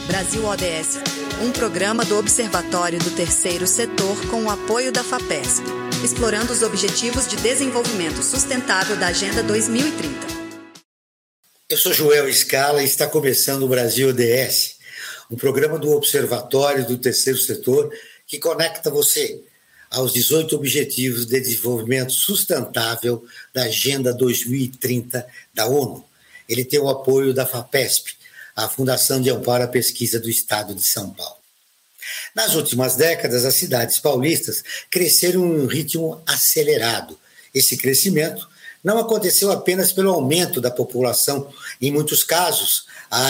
Brasil ODS, um programa do Observatório do Terceiro Setor com o apoio da FAPESP, explorando os Objetivos de Desenvolvimento Sustentável da Agenda 2030. Eu sou Joel Scala e está começando o Brasil ODS, um programa do Observatório do Terceiro Setor que conecta você aos 18 Objetivos de Desenvolvimento Sustentável da Agenda 2030 da ONU. Ele tem o apoio da FAPESP, a Fundação de Amparo à Pesquisa do Estado de São Paulo. Nas últimas décadas, as cidades paulistas cresceram em um ritmo acelerado. Esse crescimento não aconteceu apenas pelo aumento da população. Em muitos casos,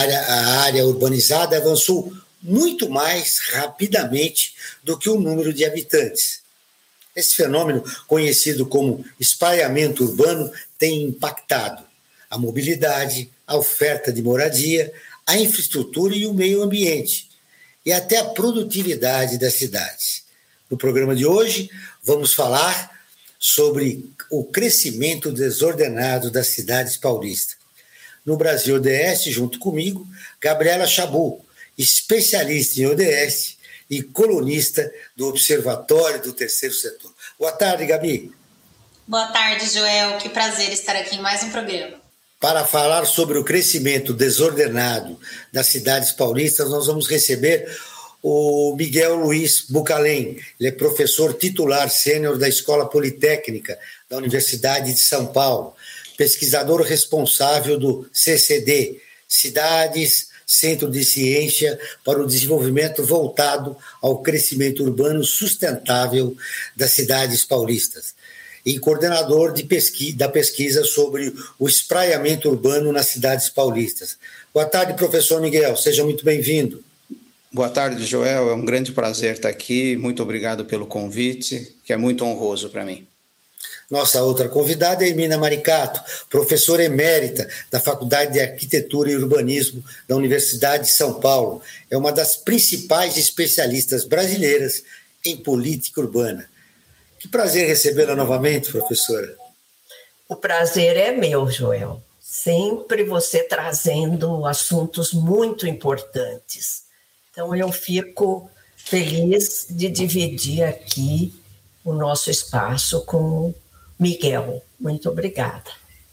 a área urbanizada avançou muito mais rapidamente do que o número de habitantes. Esse fenômeno, conhecido como espraiamento urbano, tem impactado a mobilidade, a oferta de moradia, a infraestrutura e o meio ambiente, e até a produtividade das cidades. No programa de hoje, vamos falar sobre o crescimento desordenado das cidades paulistas. No Brasil ODS, junto comigo, Gabriela Chabot, especialista em ODS e colunista do Observatório do Terceiro Setor. Boa tarde, Gabi. Boa tarde, Joel. Que prazer estar aqui em mais um programa. Para falar sobre o crescimento desordenado das cidades paulistas, nós vamos receber o Miguel Luiz Bucalem. Ele é professor titular sênior da Escola Politécnica da Universidade de São Paulo, pesquisador responsável do CCD, Cidades, Centro de Ciência para o Desenvolvimento voltado ao crescimento urbano sustentável das cidades paulistas, e coordenador da pesquisa sobre o espraiamento urbano nas cidades paulistas. Boa tarde, professor Miguel, seja muito bem-vindo. Boa tarde, Joel, é um grande prazer estar aqui, muito obrigado pelo convite, que é muito honroso para mim. Nossa outra convidada é Hermínia Maricato, professora emérita da Faculdade de Arquitetura e Urbanismo da Universidade de São Paulo. É uma das principais especialistas brasileiras em política urbana. Que prazer recebê-la novamente, professora. O prazer é meu, Joel. Sempre você trazendo assuntos muito importantes. Então, eu fico feliz de dividir aqui o nosso espaço com Miguel. Muito obrigada.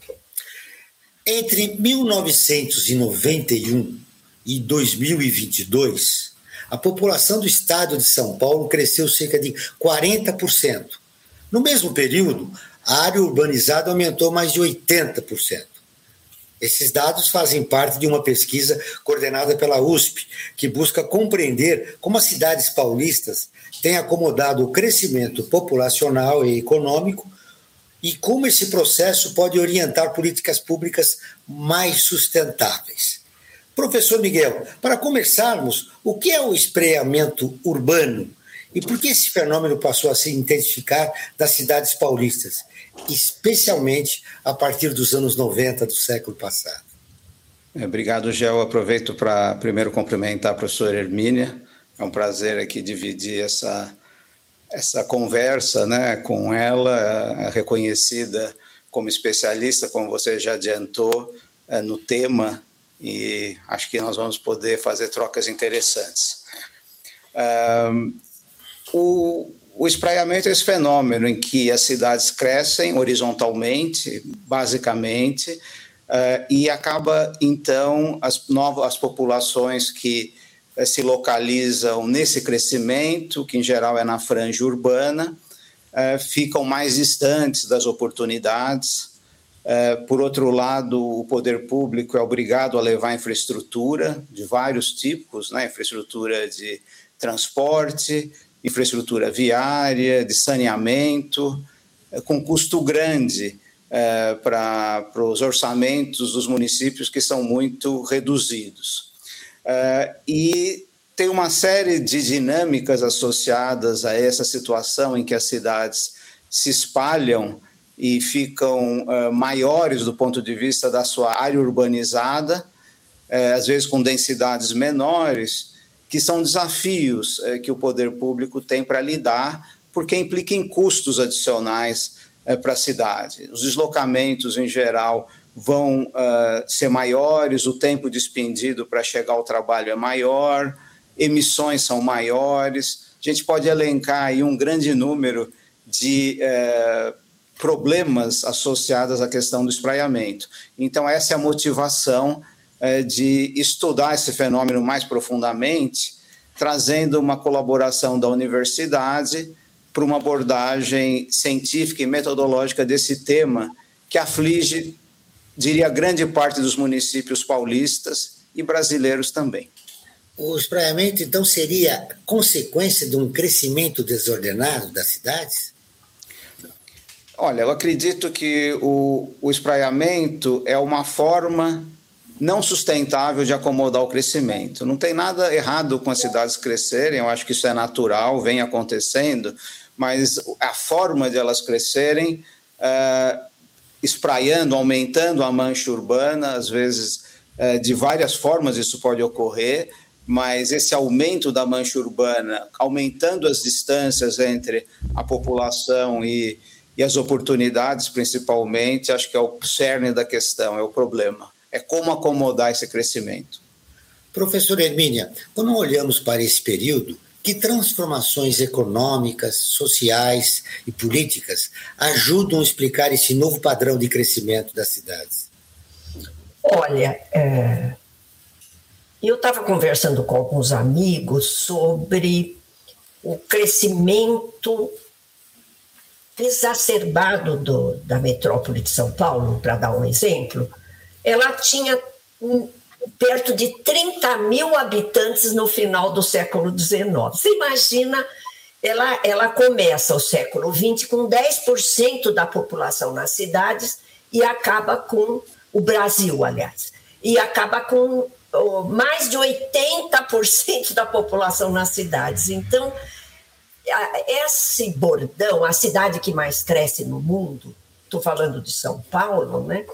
Entre 1991 e 2022, a população do estado de São Paulo cresceu cerca de 40%. No mesmo período, a área urbanizada aumentou mais de 80%. Esses dados fazem parte de uma pesquisa coordenada pela USP, que busca compreender como as cidades paulistas têm acomodado o crescimento populacional e econômico e como esse processo pode orientar políticas públicas mais sustentáveis. Professor Miguel, para começarmos, o que é o espraiamento urbano e por que esse fenômeno passou a se intensificar das cidades paulistas, especialmente a partir dos anos 90 do século passado? Obrigado, Gel. Aproveito para primeiro cumprimentar a professora Hermínia. É um prazer aqui dividir essa conversa, né, com ela, reconhecida como especialista, como você já adiantou, no tema, e acho que nós vamos poder fazer trocas interessantes. O espraiamento é esse fenômeno em que as cidades crescem horizontalmente, basicamente, e acaba, então, as populações que se localizam nesse crescimento, que em geral é na franja urbana, ficam mais distantes das oportunidades. Por outro lado, o poder público é obrigado a levar infraestrutura de vários tipos, né? Infraestrutura de transporte, infraestrutura viária, de saneamento, com custo grande para os orçamentos dos municípios, que são muito reduzidos. E tem uma série de dinâmicas associadas a essa situação em que as cidades se espalham e ficam maiores do ponto de vista da sua área urbanizada, às vezes com densidades menores, que são desafios que o poder público tem para lidar, porque implica em custos adicionais para a cidade. Os deslocamentos, em geral, vão ser maiores, o tempo despendido para chegar ao trabalho é maior, emissões são maiores. A gente pode elencar aí um grande número de problemas associados à questão do espraiamento. Então, essa é a motivação de estudar esse fenômeno mais profundamente, trazendo uma colaboração da universidade para uma abordagem científica e metodológica desse tema que aflige, diria, grande parte dos municípios paulistas e brasileiros também. O espraiamento, então, seria consequência de um crescimento desordenado das cidades? Olha, eu acredito que o espraiamento é uma forma não sustentável de acomodar o crescimento. Não tem nada errado com as cidades crescerem, eu acho que isso é natural, vem acontecendo, mas a forma de elas crescerem, espraiando, aumentando a mancha urbana, às vezes de várias formas isso pode ocorrer, mas esse aumento da mancha urbana, aumentando as distâncias entre a população e as oportunidades, principalmente, acho que é o cerne da questão, é o problema. É como acomodar esse crescimento. Professora Hermínia, quando olhamos para esse período, que transformações econômicas, sociais e políticas ajudam a explicar esse novo padrão de crescimento das cidades? Olha, eu estava conversando com alguns amigos sobre o crescimento exacerbado da metrópole de São Paulo, para dar um exemplo. Ela tinha perto de 30 mil habitantes no final do século XIX. Você imagina, ela começa o século XX com 10% da população nas cidades e acaba com o Brasil, aliás, e acaba com mais de 80% da população nas cidades. Então, esse bordão, a cidade que mais cresce no mundo, estou falando de São Paulo, né?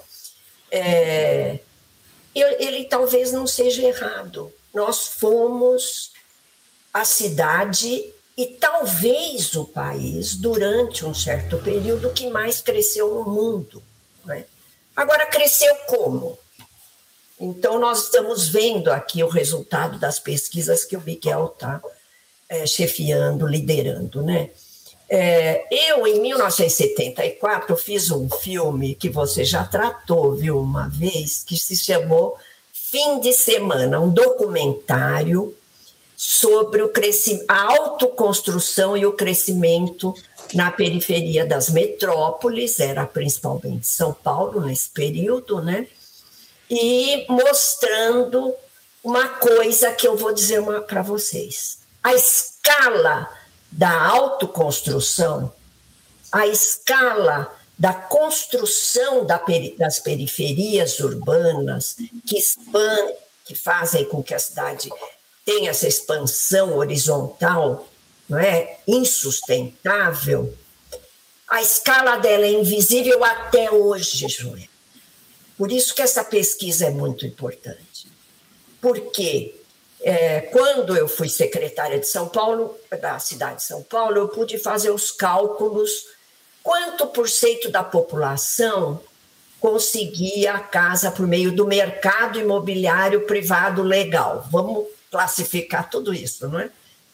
Ele talvez não seja errado. Nós fomos a cidade e talvez o país, durante um certo período, que mais cresceu no mundo, né? Agora, cresceu como? Então, nós estamos vendo aqui o resultado das pesquisas que o Miguel está chefiando, liderando, né? Eu, em 1974, fiz um filme que você já tratou, viu, uma vez, que se chamou Fim de Semana, um documentário sobre a autoconstrução e o crescimento na periferia das metrópoles, era principalmente São Paulo nesse período, né? E mostrando uma coisa que eu vou dizer para vocês. A escala da autoconstrução, a escala da construção das periferias urbanas que fazem com que a cidade tenha essa expansão horizontal, não é, insustentável, a escala dela é invisível até hoje, Joel. Por isso que essa pesquisa é muito importante. Por quê? Quando eu fui secretária de São Paulo, da cidade de São Paulo, eu pude fazer os cálculos quanto por cento da população conseguia a casa por meio do mercado imobiliário privado legal. Vamos classificar tudo isso, não é?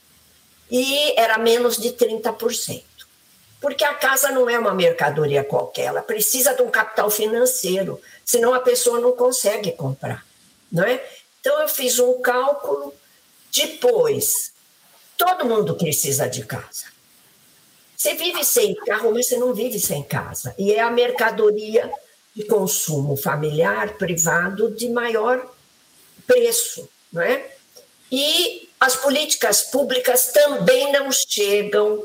E era menos de 30%. Porque a casa não é uma mercadoria qualquer, ela precisa de um capital financeiro, senão a pessoa não consegue comprar, não é? Então, eu fiz um cálculo. Depois, todo mundo precisa de casa. Você vive sem carro, mas você não vive sem casa. E é a mercadoria de consumo familiar, privado, de maior preço, não é? E as políticas públicas também não chegam,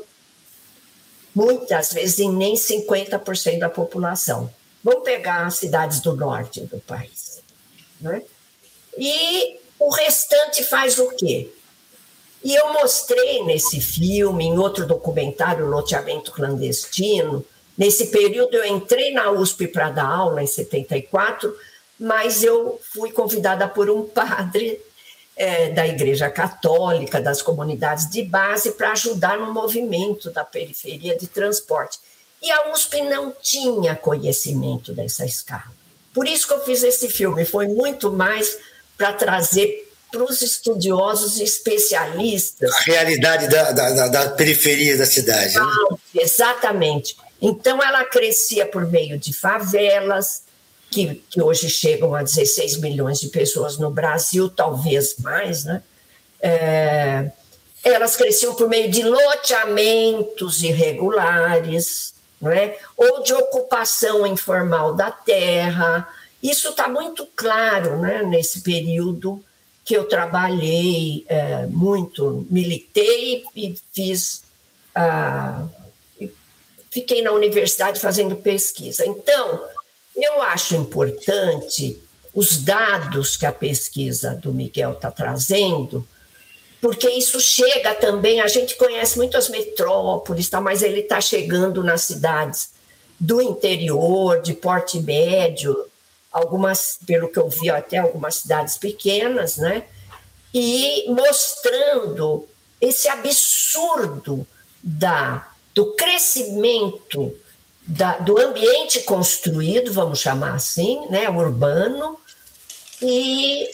muitas vezes, em nem 50% da população. Vamos pegar as cidades do norte do país, não é? E o restante faz o quê? E eu mostrei nesse filme, em outro documentário, Loteamento Clandestino. Nesse período eu entrei na USP para dar aula, em 74, mas eu fui convidada por um padre da Igreja Católica, das comunidades de base, para ajudar no movimento da periferia de transporte. E a USP não tinha conhecimento dessa escala. Por isso que eu fiz esse filme, foi muito mais para trazer para os estudiosos e especialistas. A realidade da periferia da cidade. Né? Exatamente. Então, ela crescia por meio de favelas, que hoje chegam a 16 milhões de pessoas no Brasil, talvez mais, né? Elas cresciam por meio de loteamentos irregulares, não é? Ou de ocupação informal da terra. Isso está muito claro, né, nesse período que eu trabalhei muito, militei e fiquei na universidade fazendo pesquisa. Então, eu acho importante os dados que a pesquisa do Miguel está trazendo, porque isso chega também, a gente conhece muito as metrópoles, tá, mas ele está chegando nas cidades do interior, de porte médio, algumas, pelo que eu vi, até algumas cidades pequenas, né? E mostrando esse absurdo do crescimento do ambiente construído, vamos chamar assim, né, urbano, e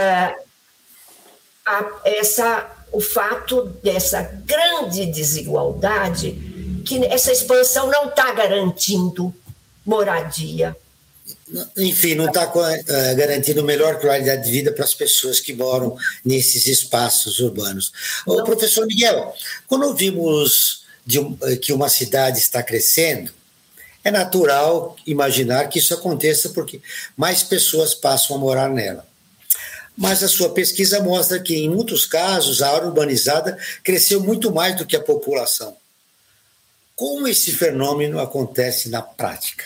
o fato dessa grande desigualdade, que essa expansão não está garantindo moradia. Enfim, não está garantindo melhor qualidade de vida para as pessoas que moram nesses espaços urbanos. Ô, professor Miguel, quando ouvimos que uma cidade está crescendo, é natural imaginar que isso aconteça porque mais pessoas passam a morar nela. Mas a sua pesquisa mostra que, em muitos casos, a área urbanizada cresceu muito mais do que a população. Como esse fenômeno acontece na prática?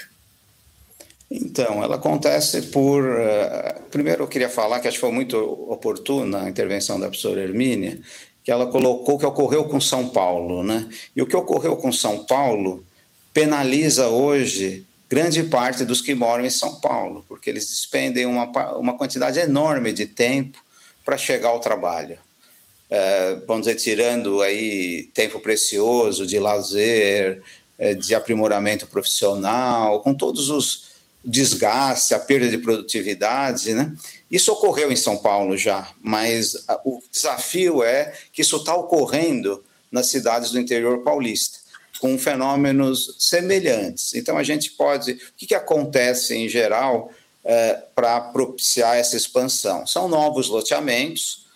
Então, ela acontece por... primeiro, eu queria falar que acho que foi muito oportuna a intervenção da professora Hermínia, que ela colocou que ocorreu com São Paulo, né? E o que ocorreu com São Paulo penaliza hoje grande parte dos que moram em São Paulo, porque eles despendem uma quantidade enorme de tempo para chegar ao trabalho. Vamos dizer, tirando aí tempo precioso de lazer, de aprimoramento profissional, com todos os desgastes, a perda de produtividade, né? Isso ocorreu em São Paulo já, mas o desafio é que isso está ocorrendo nas cidades do interior paulista, com fenômenos semelhantes. Então, a gente pode... O que acontece, em geral, para propiciar essa expansão? São novos loteamentos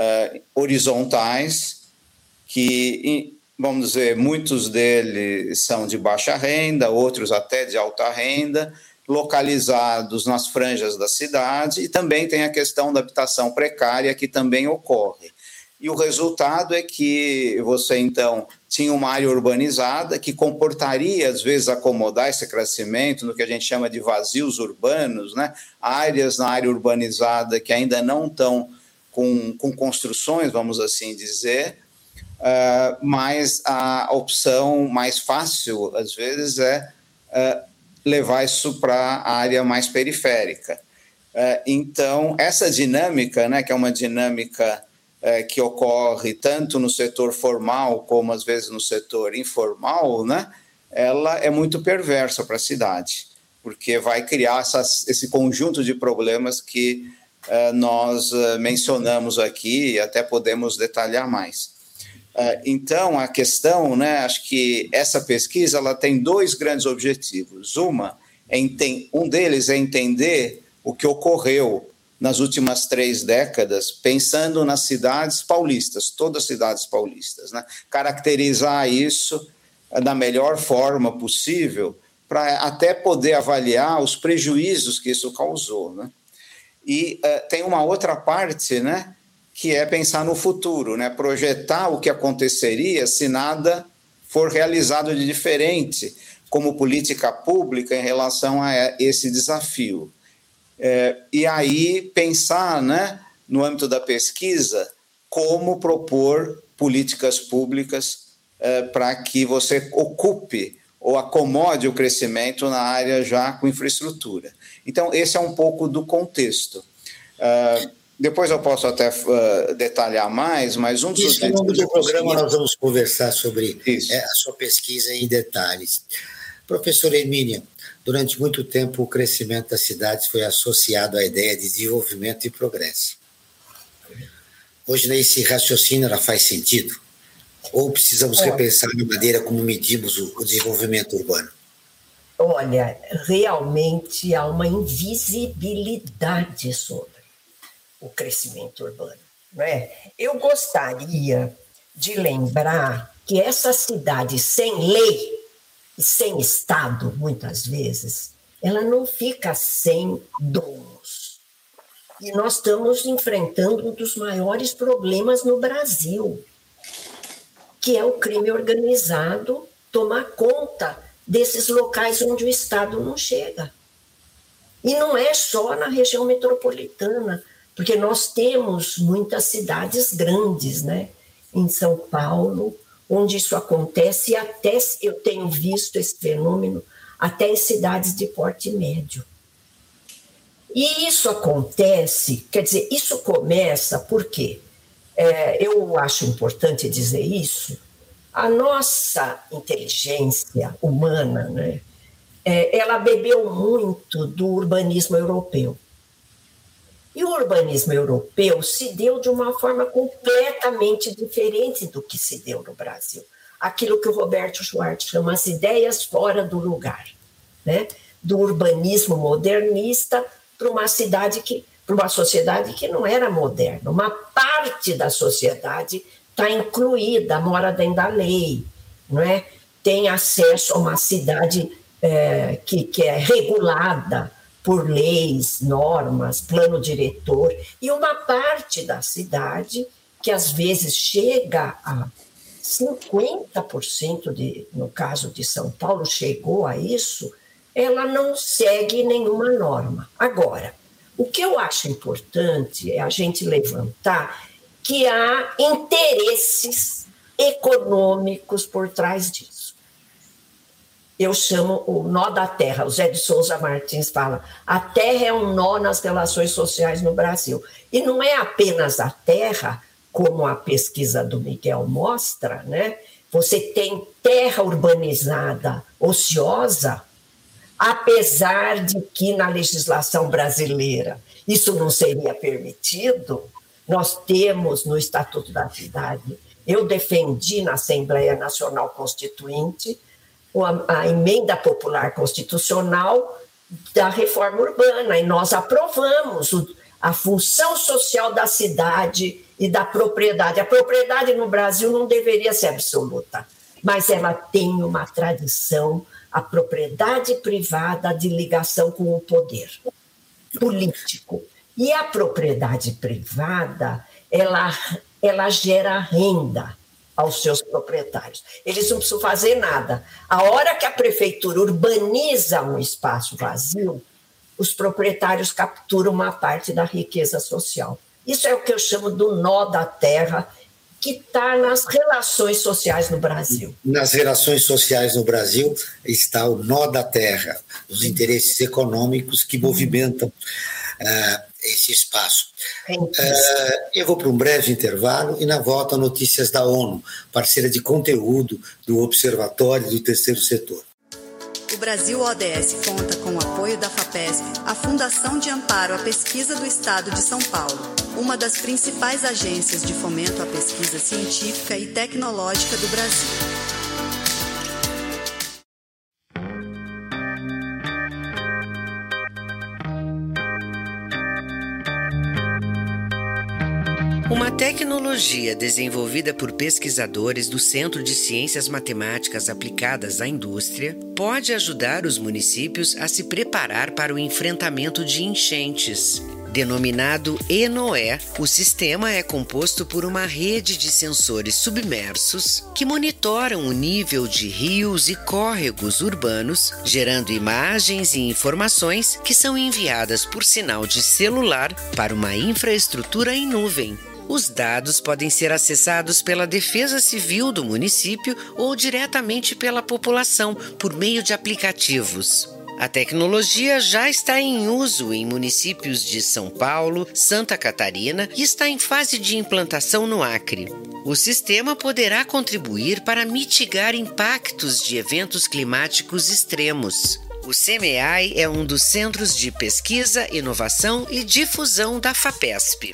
horizontais que, vamos dizer, muitos deles são de baixa renda, outros até de alta renda, localizados nas franjas da cidade, e também tem a questão da habitação precária, que também ocorre. E o resultado é que você, então, tinha uma área urbanizada que comportaria, às vezes, acomodar esse crescimento no que a gente chama de vazios urbanos, né? Áreas na área urbanizada que ainda não estão com construções, vamos assim dizer, mas a opção mais fácil, às vezes, é levar isso para a área mais periférica. Então, essa dinâmica, né, que é uma dinâmica que ocorre tanto no setor formal como, às vezes, no setor informal, né, ela é muito perversa para a cidade, porque vai criar esse conjunto de problemas que nós mencionamos aqui e até podemos detalhar mais. Então, a questão, né, acho que essa pesquisa ela tem dois grandes objetivos. Um deles é entender o que ocorreu nas últimas 3 décadas, pensando nas cidades paulistas, todas as cidades paulistas, né? Caracterizar isso da melhor forma possível para até poder avaliar os prejuízos que isso causou, né? E tem uma outra parte, né, que é pensar no futuro, né? Projetar o que aconteceria se nada for realizado de diferente como política pública em relação a esse desafio. E aí pensar, né, no âmbito da pesquisa, como propor políticas públicas para que você ocupe ou acomode o crescimento na área já com infraestrutura. Então, esse é um pouco do contexto. Depois eu posso até detalhar mais, mas um dos objetivos... Ao longo do programa nós vamos conversar sobre a sua pesquisa em detalhes. Professora Hermínia, durante muito tempo o crescimento das cidades foi associado à ideia de desenvolvimento e progresso. Hoje, esse raciocínio faz sentido? Ou precisamos repensar a maneira como medimos o desenvolvimento urbano? Olha, realmente há uma invisibilidade sobre o crescimento urbano, não é? Eu gostaria de lembrar que essa cidade sem lei e sem Estado, muitas vezes, ela não fica sem donos. E nós estamos enfrentando um dos maiores problemas no Brasil, que é o crime organizado tomar conta desses locais onde o Estado não chega. E não é só na região metropolitana, porque nós temos muitas cidades grandes, né? Em São Paulo, onde isso acontece, e até eu tenho visto esse fenômeno até em cidades de porte médio. E isso acontece, quer dizer, isso começa porque, eu acho importante dizer isso, a nossa inteligência humana, né, ela bebeu muito do urbanismo europeu. E o urbanismo europeu se deu de uma forma completamente diferente do que se deu no Brasil. Aquilo que o Roberto Schwartz chama as ideias fora do lugar, né? Do urbanismo modernista para uma sociedade que não era moderna. Uma parte da sociedade está incluída, mora dentro da lei, não é? Tem acesso a uma cidade que é regulada por leis, normas, plano diretor, e uma parte da cidade, que às vezes chega a 50%, no caso de São Paulo, chegou a isso, ela não segue nenhuma norma. Agora, o que eu acho importante é a gente levantar que há interesses econômicos por trás disso. Eu chamo o nó da terra. O Zé de Souza Martins fala: a terra é um nó nas relações sociais no Brasil. E não é apenas a terra, como a pesquisa do Miguel mostra, né? Você tem terra urbanizada, ociosa, apesar de que na legislação brasileira isso não seria permitido. Nós temos no Estatuto da Cidade, eu defendi na Assembleia Nacional Constituinte a emenda popular constitucional da reforma urbana, e nós aprovamos a função social da cidade e da propriedade. A propriedade no Brasil não deveria ser absoluta, mas ela tem uma tradição, a propriedade privada, de ligação com o poder político. E a propriedade privada, ela gera renda aos seus proprietários. Eles não precisam fazer nada. A hora que a prefeitura urbaniza um espaço vazio, os proprietários capturam uma parte da riqueza social. Isso é o que eu chamo do nó da terra, que está nas relações sociais no Brasil. Nas relações sociais no Brasil está o nó da terra, os interesses econômicos que movimentam esse espaço. Eu vou para um breve intervalo e na volta notícias da ONU, parceira de conteúdo do Observatório do Terceiro Setor. O Brasil ODS conta com o apoio da FAPESP, a Fundação de Amparo à Pesquisa do Estado de São Paulo, uma das principais agências de fomento à pesquisa científica e tecnológica do Brasil. Uma tecnologia desenvolvida por pesquisadores do Centro de Ciências Matemáticas Aplicadas à Indústria pode ajudar os municípios a se preparar para o enfrentamento de enchentes. Denominado ENOE, o sistema é composto por uma rede de sensores submersos que monitoram o nível de rios e córregos urbanos, gerando imagens e informações que são enviadas por sinal de celular para uma infraestrutura em nuvem. Os dados podem ser acessados pela Defesa Civil do município ou diretamente pela população por meio de aplicativos. A tecnologia já está em uso em municípios de São Paulo, Santa Catarina e está em fase de implantação no Acre. O sistema poderá contribuir para mitigar impactos de eventos climáticos extremos. O CMEAI é um dos centros de pesquisa, inovação e difusão da FAPESP.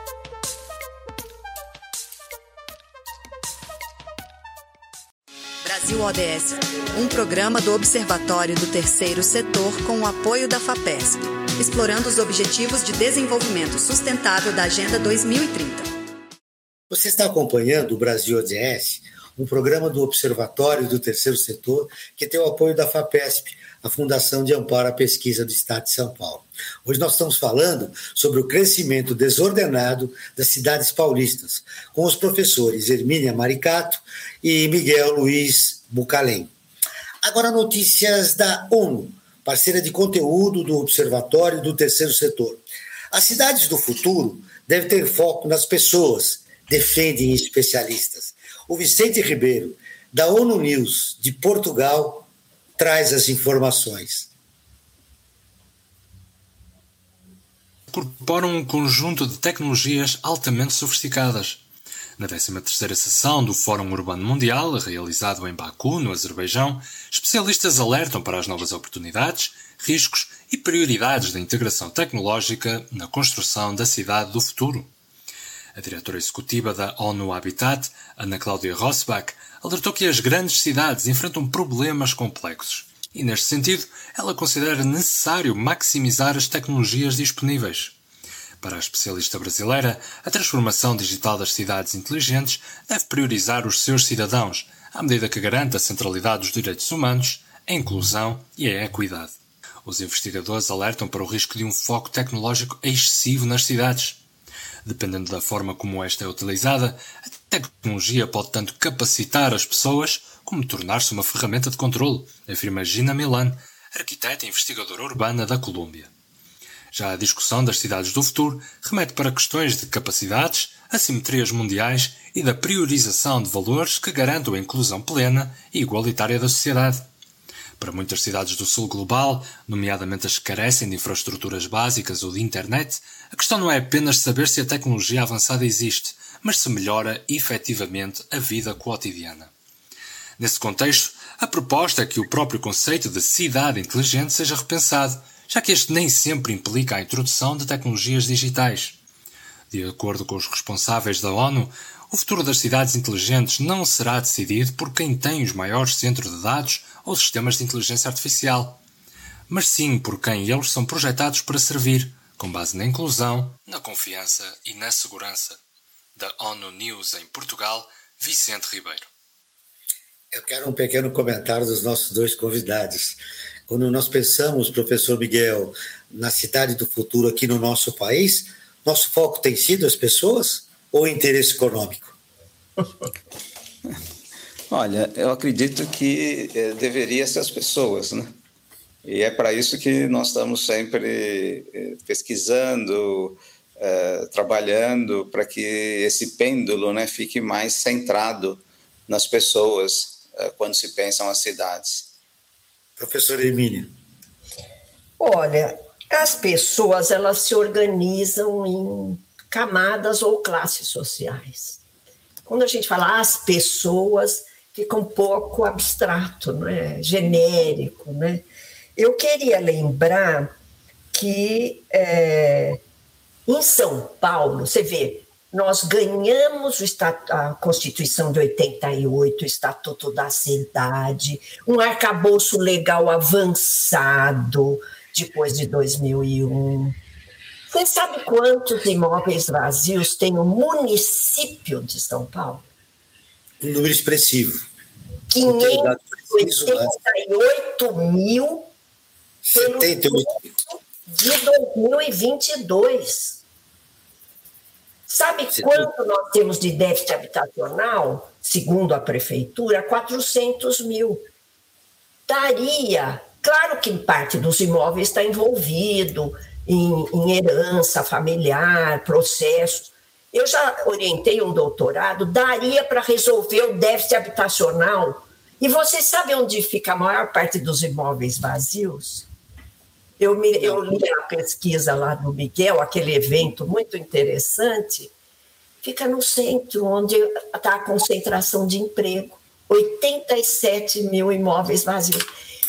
Brasil ODS, um programa do Observatório do Terceiro Setor com o apoio da FAPESP, explorando os Objetivos de Desenvolvimento Sustentável da Agenda 2030. Você está acompanhando o Brasil ODS, um programa do Observatório do Terceiro Setor que tem o apoio da FAPESP, a Fundação de Amparo à Pesquisa do Estado de São Paulo. Hoje nós estamos falando sobre o crescimento desordenado das cidades paulistas, com os professores Hermínia Maricato e Miguel Luiz Bucalem. Agora, notícias da ONU, parceira de conteúdo do Observatório do Terceiro Setor. As cidades do futuro devem ter foco nas pessoas, defendem especialistas. O Vicente Ribeiro, da ONU News de Portugal, traz as informações. Incorporam um conjunto de tecnologias altamente sofisticadas. Na 13ª sessão do Fórum Urbano Mundial, realizado em Baku, no Azerbaijão, especialistas alertam para as novas oportunidades, riscos e prioridades da integração tecnológica na construção da cidade do futuro. A diretora executiva da ONU Habitat, Ana Cláudia Rosbach, alertou que as grandes cidades enfrentam problemas complexos e, neste sentido, ela considera necessário maximizar as tecnologias disponíveis. Para a especialista brasileira, a transformação digital das cidades inteligentes deve priorizar os seus cidadãos, à medida que garante a centralidade dos direitos humanos, a inclusão e a equidade. Os investigadores alertam para o risco de um foco tecnológico excessivo nas cidades. Dependendo da forma como esta é utilizada, a tecnologia pode tanto capacitar as pessoas como tornar-se uma ferramenta de controle, afirma Gina Milan, arquiteta e investigadora urbana da Colômbia. Já a discussão das cidades do futuro remete para questões de capacidades, assimetrias mundiais e da priorização de valores que garantam a inclusão plena e igualitária da sociedade. Para muitas cidades do sul global, nomeadamente as que carecem de infraestruturas básicas ou de internet, a questão não é apenas saber se a tecnologia avançada existe, mas se melhora efetivamente a vida cotidiana. Nesse contexto, a proposta é que o próprio conceito de cidade inteligente seja repensado, já que este nem sempre implica a introdução de tecnologias digitais. De acordo com os responsáveis da ONU, o futuro das cidades inteligentes não será decidido por quem tem os maiores centros de dados ou sistemas de inteligência artificial, mas sim por quem eles são projetados para servir, com base na inclusão, na confiança e na segurança. Da ONU News em Portugal, Vicente Ribeiro. Eu quero um pequeno comentário dos nossos dois convidados. Quando nós pensamos, professor Miguel, na cidade do futuro aqui no nosso país, nosso foco tem sido as pessoas ou o interesse econômico? Olha, eu acredito que deveria ser as pessoas, né? E é para isso que nós estamos sempre pesquisando, trabalhando para que esse pêndulo, né, fique mais centrado nas pessoas quando se pensam as cidades. Professora Hermínia. Olha, as pessoas elas se organizam em camadas ou classes sociais. Quando a gente fala as pessoas, fica um pouco abstrato, né? Genérico, né? Eu queria lembrar que em São Paulo, você vê, nós ganhamos a Constituição de 88, o Estatuto da Cidade, um arcabouço legal avançado depois de 2001. Você sabe quantos imóveis vazios tem o município de São Paulo? Um número expressivo. 588 mil de 2022. Sabe quanto nós temos de déficit habitacional? Segundo a prefeitura, 400 mil. Daria, claro que parte dos imóveis está envolvido em herança familiar, processos. Eu já orientei um doutorado, daria para resolver o déficit habitacional. E você sabe onde fica a maior parte dos imóveis vazios? Eu li a pesquisa lá do Miguel, aquele evento muito interessante, fica no centro, onde está a concentração de emprego. 87 mil imóveis vazios.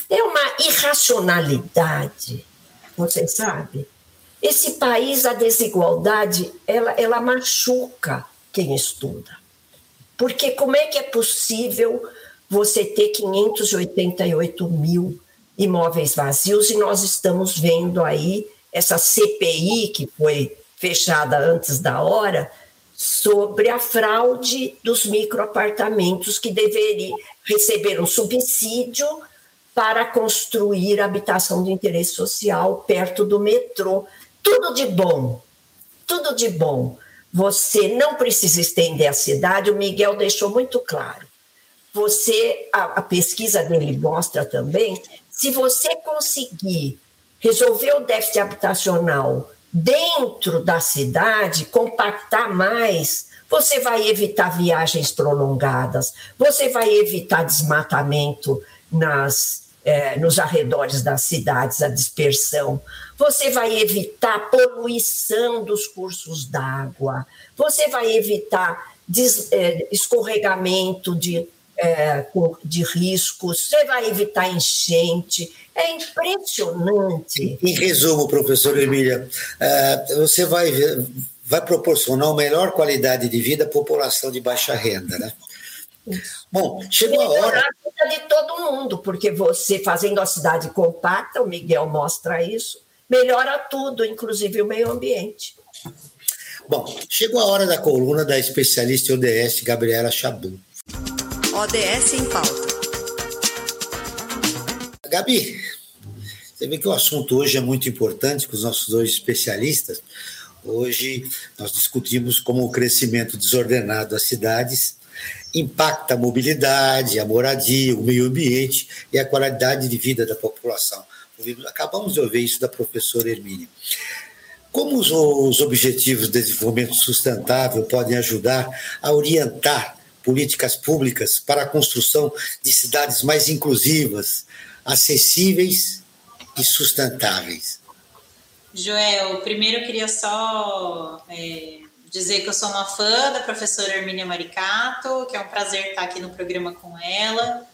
É uma irracionalidade, você sabe? Esse país, a desigualdade, ela machuca quem estuda. Porque como é que é possível você ter 588 mil imóveis vazios e nós estamos vendo aí essa CPI que foi fechada antes da hora sobre a fraude dos microapartamentos que deveriam receber um subsídio para construir habitação de interesse social perto do metrô. Tudo de bom, tudo de bom. Você não precisa estender a cidade, o Miguel deixou muito claro. A pesquisa dele mostra também, se você conseguir resolver o déficit habitacional dentro da cidade, compactar mais, você vai evitar viagens prolongadas, você vai evitar desmatamento nos arredores das cidades, a dispersão, você vai evitar poluição dos cursos d'água, você vai evitar escorregamento de riscos, você vai evitar enchente. É impressionante. Em resumo, professora Hermínia, você vai proporcionar uma melhor qualidade de vida à população de baixa renda, né? Bom, chegou a hora... a vida de todo mundo, porque você fazendo a cidade compacta, o Miguel mostra isso, melhora tudo, inclusive o meio ambiente. Bom, chegou a hora da coluna da especialista em ODS, Gabriela Chabot. ODS em pauta. Gabi, você vê que o assunto hoje é muito importante com os nossos dois especialistas. Hoje nós discutimos como o crescimento desordenado das cidades impacta a mobilidade, a moradia, o meio ambiente e a qualidade de vida da população. Acabamos de ouvir isso da professora Hermínia. Como os Objetivos de Desenvolvimento Sustentável podem ajudar a orientar políticas públicas para a construção de cidades mais inclusivas, acessíveis e sustentáveis? Joel, primeiro eu queria só dizer que eu sou uma fã da professora Hermínia Maricato, que é um prazer estar aqui no programa com ela.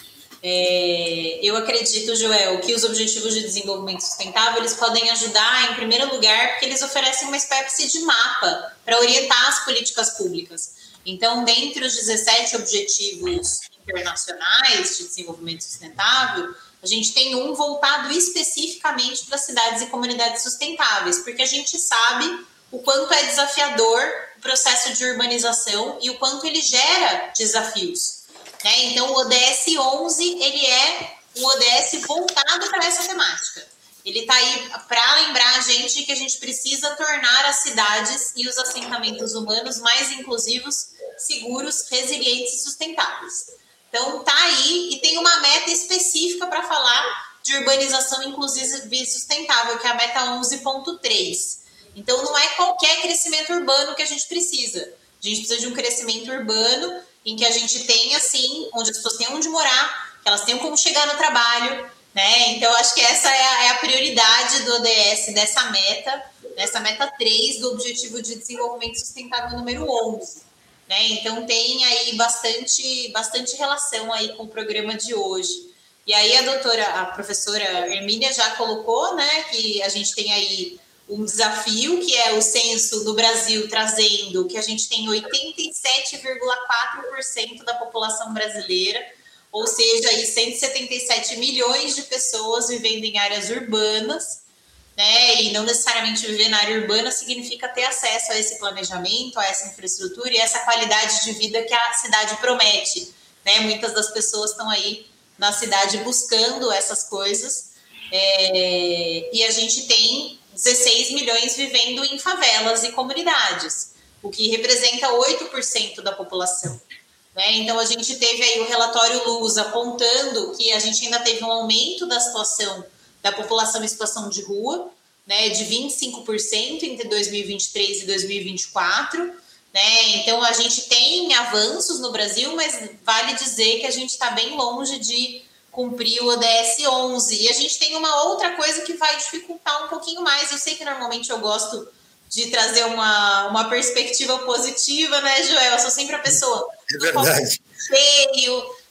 Eu acredito, Joel, que os Objetivos de Desenvolvimento Sustentável eles podem ajudar, em primeiro lugar, porque eles oferecem uma espécie de mapa para orientar as políticas públicas. Então, dentre os 17 Objetivos Internacionais de Desenvolvimento Sustentável, a gente tem um voltado especificamente para cidades e comunidades sustentáveis, porque a gente sabe o quanto é desafiador o processo de urbanização e o quanto ele gera desafios. Né? Então, o ODS 11 ele é um ODS voltado para essa temática. Ele está aí para lembrar a gente que a gente precisa tornar as cidades e os assentamentos humanos mais inclusivos, seguros, resilientes e sustentáveis. Então, está aí e tem uma meta específica para falar de urbanização inclusiva e sustentável, que é a meta 11.3. Então, não é qualquer crescimento urbano que a gente precisa. A gente precisa de um crescimento urbano em que a gente tenha, assim, onde as pessoas tenham onde morar, que elas tenham como chegar no trabalho, né? Então, acho que essa é a prioridade do ODS, dessa meta 3 do Objetivo de Desenvolvimento Sustentável número 11. Né? Então, tem aí bastante relação aí com o programa de hoje. E aí, a professora Hermínia já colocou, né, que a gente tem aí um desafio, que é o censo do Brasil trazendo que a gente tem 87,4% da população brasileira, ou seja, aí 177 milhões de pessoas vivendo em áreas urbanas, né? E não necessariamente viver na área urbana significa ter acesso a esse planejamento, a essa infraestrutura e essa qualidade de vida que a cidade promete, né? Muitas das pessoas estão aí na cidade buscando essas coisas, e a gente tem 16 milhões vivendo em favelas e comunidades, o que representa 8% da população. Né? Então, a gente teve aí o relatório Luz apontando que a gente ainda teve um aumento da situação da população em situação de rua, né, de 25% entre 2023 e 2024. Né? Então, a gente tem avanços no Brasil, mas vale dizer que a gente está bem longe de cumprir o ODS 11. E a gente tem uma outra coisa que vai dificultar um pouquinho mais. Eu sei que normalmente eu gosto de trazer uma perspectiva positiva, né, Joel? Eu sou sempre a pessoa do copo cheio,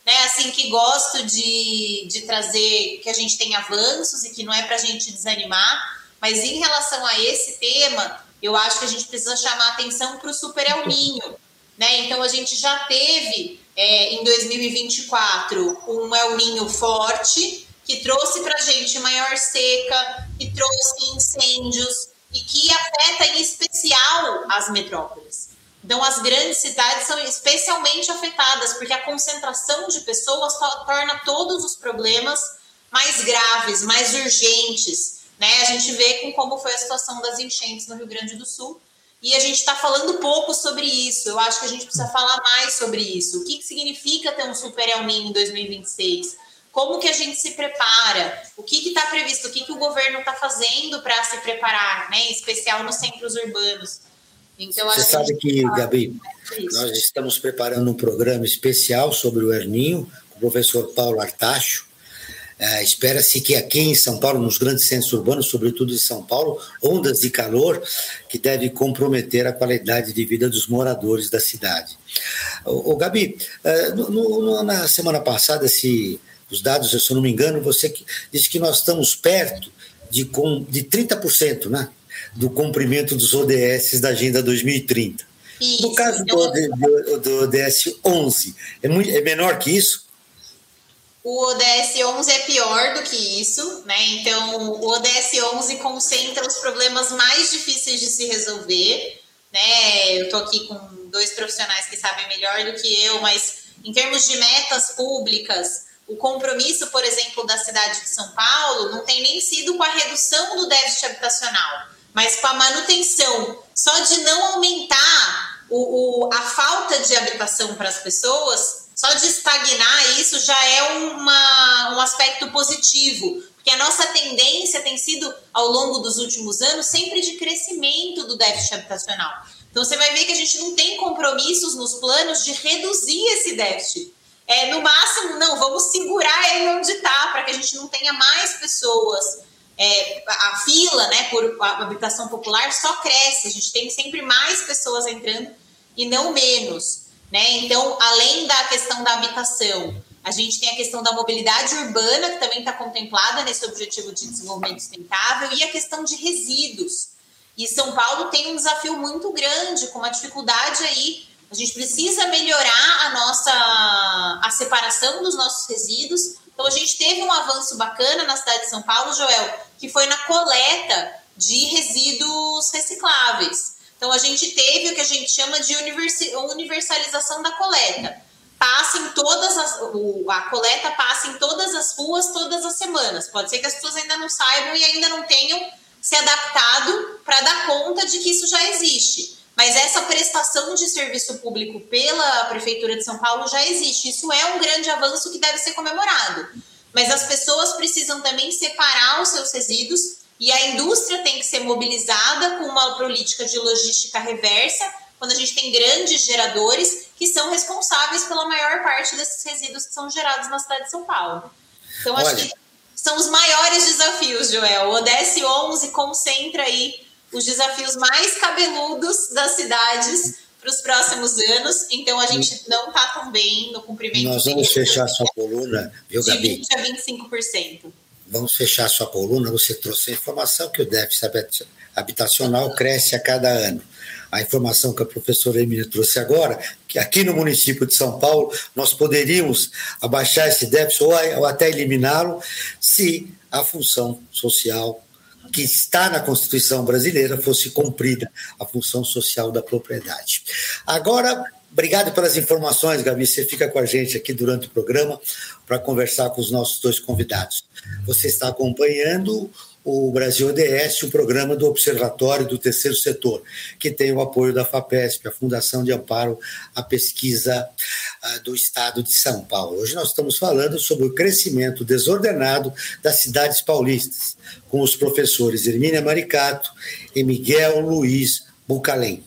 né, assim, que gosto de trazer que a gente tem avanços e que não é para a gente desanimar, mas em relação a esse tema, eu acho que a gente precisa chamar atenção para o Super El Niño, né? Então, a gente já teve, em 2024, um El Niño forte, que trouxe para a gente maior seca, que trouxe incêndios e que afeta em especial as metrópoles. Então, as grandes cidades são especialmente afetadas, porque a concentração de pessoas torna todos os problemas mais graves, mais urgentes, né? A gente vê com como foi a situação das enchentes no Rio Grande do Sul, e a gente está falando pouco sobre isso. Eu acho que a gente precisa falar mais sobre isso. O que significa ter um Super El Niño em 2026? Como que a gente se prepara? O que está previsto? O que o governo está fazendo para se preparar, né? Em especial nos centros urbanos. Então, você sabe que, Gabi, nós estamos preparando um programa especial sobre o El Niño, com o professor Paulo Artacho. Espera-se que aqui em São Paulo, nos grandes centros urbanos, sobretudo em São Paulo, ondas de calor que devem comprometer a qualidade de vida dos moradores da cidade. Gabi, na semana passada, os dados, se eu não me engano, você disse que nós estamos perto de 30%, né, do cumprimento dos ODS da Agenda 2030. Isso. No caso do ODS 11, é menor que isso? O ODS 11 é pior do que isso, né? Então, o ODS 11 concentra os problemas mais difíceis de se resolver, né? Eu estou aqui com 2 profissionais que sabem melhor do que eu, mas em termos de metas públicas, o compromisso, por exemplo, da cidade de São Paulo não tem nem sido com a redução do déficit habitacional, mas com a manutenção. Só de não aumentar a falta de habitação para as pessoas, só de estagnar isso já é um aspecto positivo, porque a nossa tendência tem sido, ao longo dos últimos anos, sempre de crescimento do déficit habitacional. Então, você vai ver que a gente não tem compromissos nos planos de reduzir esse déficit. No máximo, não, vamos segurar ele onde está, para que a gente não tenha mais pessoas. A fila, né, por habitação popular só cresce, a gente tem sempre mais pessoas entrando e não menos, né? Então, além da questão da habitação, a gente tem a questão da mobilidade urbana, que também está contemplada nesse objetivo de desenvolvimento sustentável, e a questão de resíduos. E São Paulo tem um desafio muito grande, com uma dificuldade aí. A gente precisa melhorar a separação dos nossos resíduos. Então, a gente teve um avanço bacana na cidade de São Paulo, Joel, que foi na coleta de resíduos recicláveis. Então, a gente teve o que a gente chama de universalização da coleta. A coleta passa em todas as ruas, todas as semanas. Pode ser que as pessoas ainda não saibam e ainda não tenham se adaptado para dar conta de que isso já existe. Mas essa prestação de serviço público pela Prefeitura de São Paulo já existe. Isso é um grande avanço que deve ser comemorado. Mas as pessoas precisam também separar os seus resíduos e a indústria tem que ser mobilizada com uma política de logística reversa, quando a gente tem grandes geradores que são responsáveis pela maior parte desses resíduos que são gerados na cidade de São Paulo. Então, acho que são os maiores desafios, Joel. O ODS 11 concentra aí os desafios mais cabeludos das cidades para os próximos anos. Então, a gente não está tão bem no cumprimento. Nós vamos fechar sua coluna, viu, Gabi? De 20% a 25%. Vamos fechar sua coluna. Você trouxe a informação que o déficit habitacional cresce a cada ano. A informação que a professora Emília trouxe agora, que aqui no município de São Paulo nós poderíamos abaixar esse déficit ou até eliminá-lo se a função social que está na Constituição brasileira fosse cumprida, a função social da propriedade. Agora, obrigado pelas informações, Gabi. Você fica com a gente aqui durante o programa para conversar com os nossos 2 convidados. Você está acompanhando o Brasil ODS, o programa do Observatório do Terceiro Setor, que tem o apoio da FAPESP, a Fundação de Amparo à Pesquisa do Estado de São Paulo. Hoje nós estamos falando sobre o crescimento desordenado das cidades paulistas, com os professores Hermínia Maricato e Miguel Luiz Bucalém.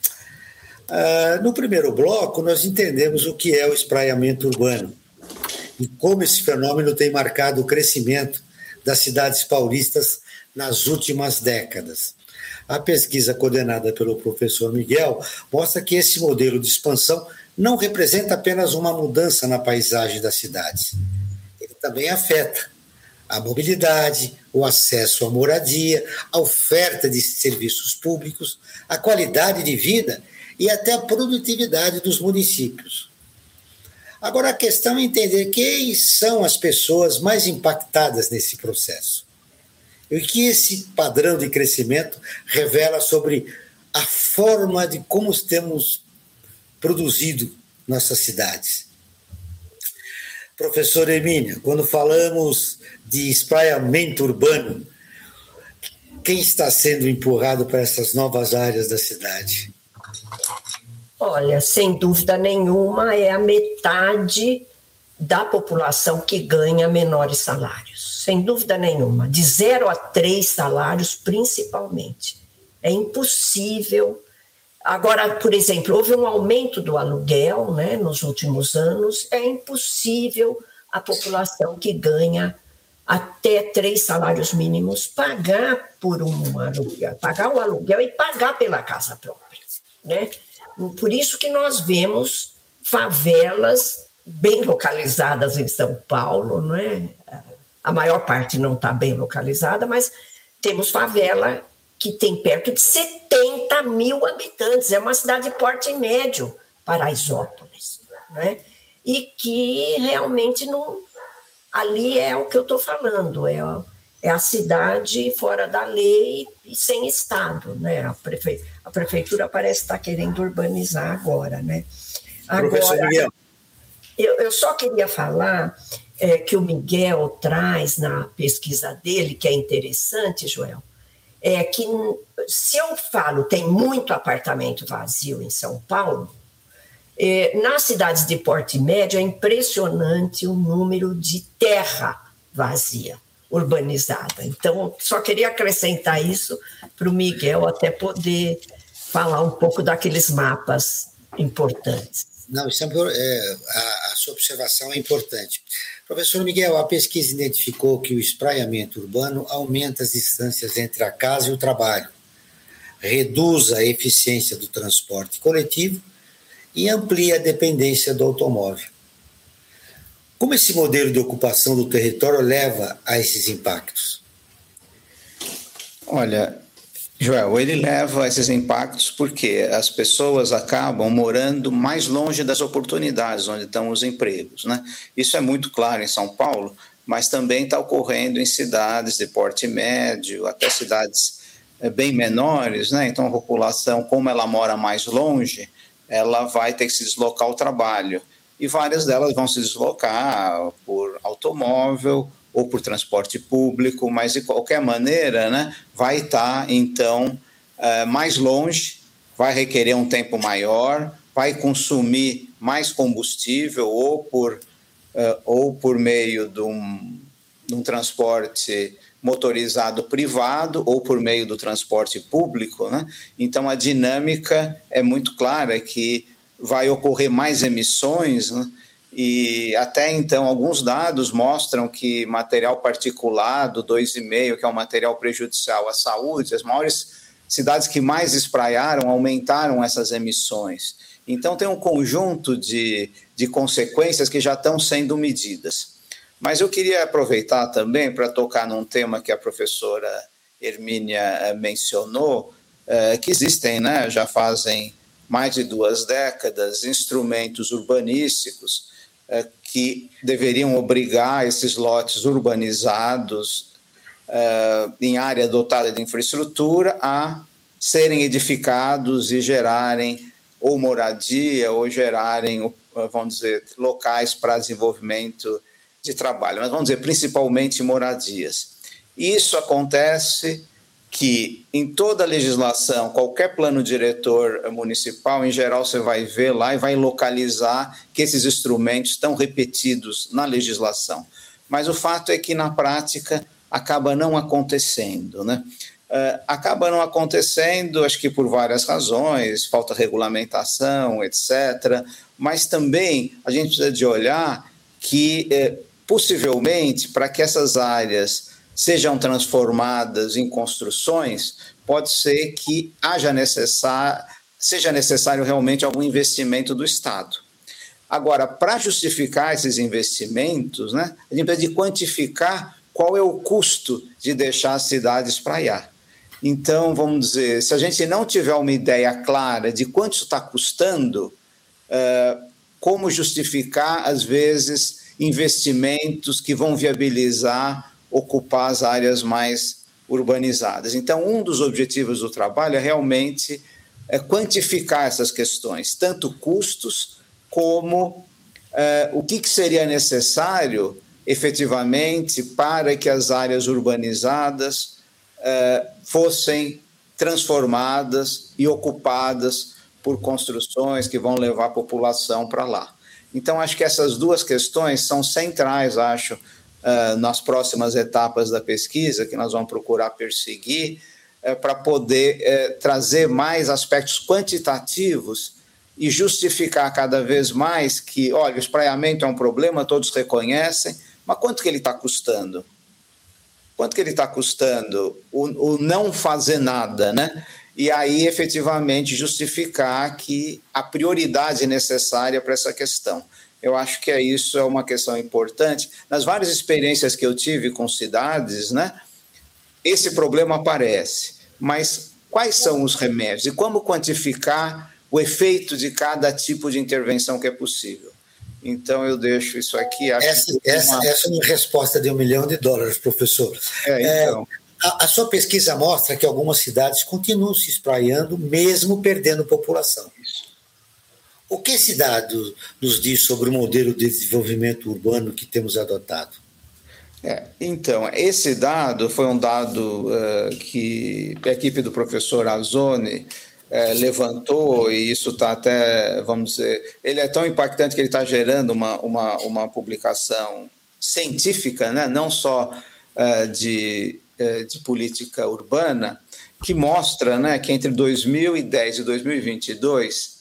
No primeiro bloco, nós entendemos o que é o espraiamento urbano e como esse fenômeno tem marcado o crescimento das cidades paulistas nas últimas décadas. A pesquisa coordenada pelo professor Miguel mostra que esse modelo de expansão não representa apenas uma mudança na paisagem das cidades. Ele também afeta a mobilidade, o acesso à moradia, a oferta de serviços públicos, a qualidade de vida e até a produtividade dos municípios. Agora, a questão é entender quem são as pessoas mais impactadas nesse processo. E o que esse padrão de crescimento revela sobre a forma de como temos produzido nossas cidades. Professora Hermínia, quando falamos de espraiamento urbano, quem está sendo empurrado para essas novas áreas da cidade? Olha, sem dúvida nenhuma, é a metade da população que ganha menores salários. Sem dúvida nenhuma. De 0 a 3 salários, principalmente. É impossível. Agora, por exemplo, houve um aumento do aluguel, né, nos últimos anos. É impossível a população que ganha até 3 salários mínimos pagar por um aluguel, pagar o aluguel e pagar pela casa própria, né? Por isso que nós vemos favelas bem localizadas em São Paulo, não é? A maior parte não está bem localizada, mas temos favela que tem perto de 70 mil habitantes. É uma cidade de porte médio, Paraisópolis, né? E que realmente não... Ali é o que eu estou falando, é a cidade fora da lei e sem Estado, né? A prefeitura parece estar querendo urbanizar agora, né? Professor Miguel. Eu só queria falar que o Miguel traz na pesquisa dele, que é interessante, Joel, é que se eu falo tem muito apartamento vazio em São Paulo, nas cidades de porte médio é impressionante o número de terra vazia, urbanizada. Então, só queria acrescentar isso para o Miguel até poder falar um pouco daqueles mapas importantes. Não, a sua observação é importante. Professor Miguel, a pesquisa identificou que o espraiamento urbano aumenta as distâncias entre a casa e o trabalho, reduz a eficiência do transporte coletivo e amplia a dependência do automóvel. Como esse modelo de ocupação do território leva a esses impactos? Olha, Joel, ele leva a esses impactos porque as pessoas acabam morando mais longe das oportunidades onde estão os empregos, né? Isso é muito claro em São Paulo, mas também está ocorrendo em cidades de porte médio, até cidades bem menores, né? Então a população, como ela mora mais longe, ela vai ter que se deslocar ao trabalho. E várias delas vão se deslocar por automóvel ou por transporte público, mas de qualquer maneira, né, vai estar, então, mais longe, vai requerer um tempo maior, vai consumir mais combustível ou por meio de um transporte motorizado privado ou por meio do transporte público, né? Então, a dinâmica é muito clara que vai ocorrer mais emissões, né? E até então alguns dados mostram que material particulado 2,5, que é um material prejudicial à saúde, as maiores cidades que mais espraiaram aumentaram essas emissões. Então, tem um conjunto de consequências que já estão sendo medidas. Mas eu queria aproveitar também para tocar num tema que a professora Hermínia mencionou, que existem, né, já fazem mais de 2 décadas, instrumentos urbanísticos que deveriam obrigar esses lotes urbanizados em área dotada de infraestrutura a serem edificados e gerarem ou moradia ou gerarem, vamos dizer, locais para desenvolvimento de trabalho, mas vamos dizer, principalmente moradias. Isso acontece que em toda a legislação, qualquer plano diretor municipal, em geral você vai ver lá e vai localizar que esses instrumentos estão repetidos na legislação. Mas o fato é que na prática acaba não acontecendo, né? Acaba não acontecendo, acho que por várias razões, falta regulamentação, etc. Mas também a gente precisa de olhar que possivelmente, para que essas áreas sejam transformadas em construções, pode ser que seja necessário realmente algum investimento do Estado. Agora, para justificar esses investimentos, né, a gente precisa de quantificar qual é o custo de deixar as cidades espraiar. Então, vamos dizer, se a gente não tiver uma ideia clara de quanto isso está custando, como justificar, às vezes, investimentos que vão viabilizar ocupar as áreas mais urbanizadas. Então, um dos objetivos do trabalho é realmente quantificar essas questões, tanto custos como o que seria necessário, efetivamente, para que as áreas urbanizadas fossem transformadas e ocupadas por construções que vão levar a população para lá. Então, acho que essas duas questões são centrais, acho, nas próximas etapas da pesquisa, que nós vamos procurar perseguir, para poder trazer mais aspectos quantitativos e justificar cada vez mais que, olha, o espraiamento é um problema, todos reconhecem, mas quanto que ele está custando? Quanto que ele está custando o não fazer nada, né? E aí, efetivamente, justificar que a prioridade necessária para essa questão. Eu acho que isso é uma questão importante. Nas várias experiências que eu tive com cidades, né, esse problema aparece. Mas quais são os remédios? E como quantificar o efeito de cada tipo de intervenção que é possível? Então, eu deixo isso aqui. Essa é uma resposta de $1 milhão, professor. Então. A sua pesquisa mostra que algumas cidades continuam se espraiando, mesmo perdendo população. O que esse dado nos diz sobre o modelo de desenvolvimento urbano que temos adotado? Então, esse dado foi um dado que a equipe do professor Azzoni levantou, e isso está até, vamos dizer, ele é tão impactante que ele está gerando uma publicação científica, né? Não só de política urbana, que mostra, né, que entre 2010 e 2022,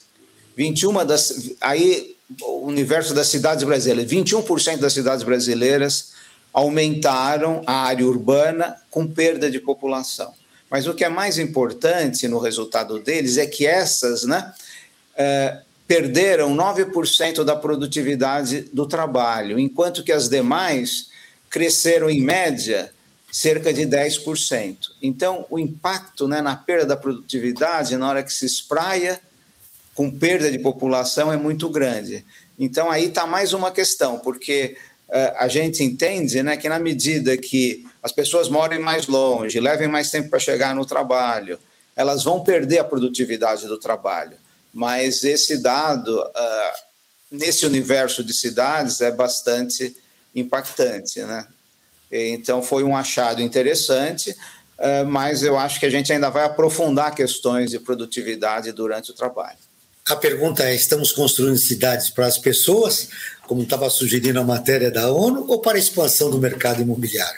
o universo das cidades brasileiras, 21% das cidades brasileiras aumentaram a área urbana com perda de população. Mas o que é mais importante no resultado deles é que essas, né, perderam 9% da produtividade do trabalho, enquanto que as demais cresceram, em média, cerca de 10%. Então, o impacto, né, na perda da produtividade, na hora que se espraia, com perda de população, é muito grande. Então, aí está mais uma questão, porque a gente entende, né, que na medida que as pessoas morem mais longe, levem mais tempo para chegar no trabalho, elas vão perder a produtividade do trabalho. Mas esse dado, nesse universo de cidades, é bastante impactante, né? Então, foi um achado interessante, mas eu acho que a gente ainda vai aprofundar questões de produtividade durante o trabalho. A pergunta é, estamos construindo cidades para as pessoas, como estava sugerindo a matéria da ONU, ou para a expansão do mercado imobiliário?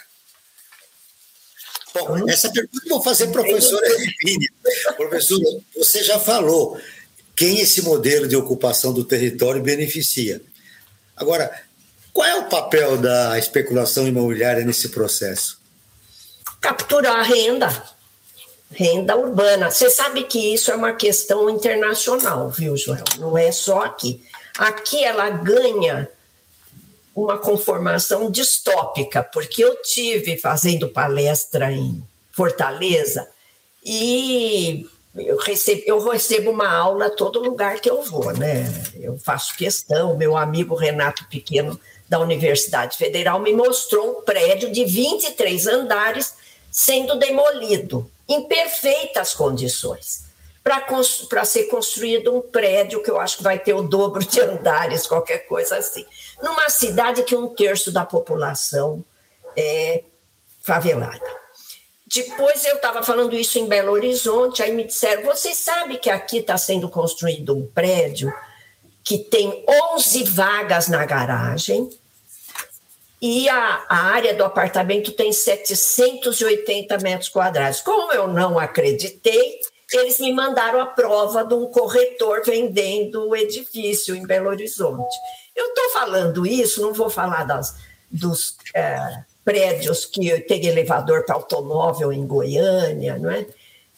Bom, essa pergunta eu vou fazer para a professora Hermínia. Professora, você já falou quem esse modelo de ocupação do território beneficia. Agora, qual é o papel da especulação imobiliária nesse processo? Capturar renda urbana. Você sabe que isso é uma questão internacional, viu, Joel? Não é só aqui. Aqui ela ganha uma conformação distópica, porque eu tive fazendo palestra em Fortaleza e eu recebo uma aula a todo lugar que eu vou, né? Eu faço questão, meu amigo Renato Pequeno, da Universidade Federal, me mostrou um prédio de 23 andares sendo demolido, em perfeitas condições, para ser construído um prédio que eu acho que vai ter o dobro de andares, qualquer coisa assim. Numa cidade que 1/3 da população é favelada. Depois eu estava falando isso em Belo Horizonte, aí me disseram, você sabe que aqui está sendo construído um prédio que tem 11 vagas na garagem e a área do apartamento tem 780 metros quadrados. Como eu não acreditei, eles me mandaram a prova de um corretor vendendo o edifício em Belo Horizonte. Eu estou falando isso, não vou falar dos prédios que tem elevador para automóvel em Goiânia, não é?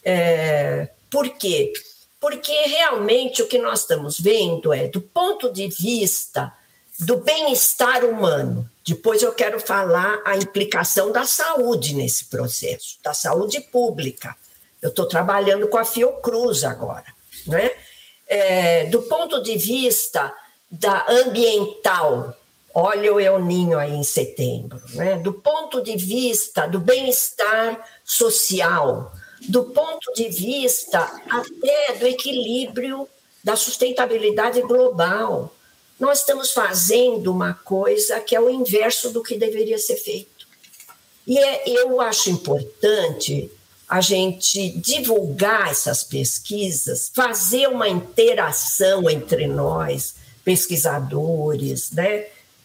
Por quê? Porque realmente o que nós estamos vendo é, do ponto de vista do bem-estar humano, depois eu quero falar a implicação da saúde nesse processo, da saúde pública. Eu estou trabalhando com a Fiocruz agora, né? Do ponto de vista da ambiental, olha o El Niño aí em setembro, né? Do ponto de vista do bem-estar social, do ponto de vista até do equilíbrio da sustentabilidade global. Nós estamos fazendo uma coisa que é o inverso do que deveria ser feito. E eu acho importante a gente divulgar essas pesquisas, fazer uma interação entre nós, pesquisadores, né?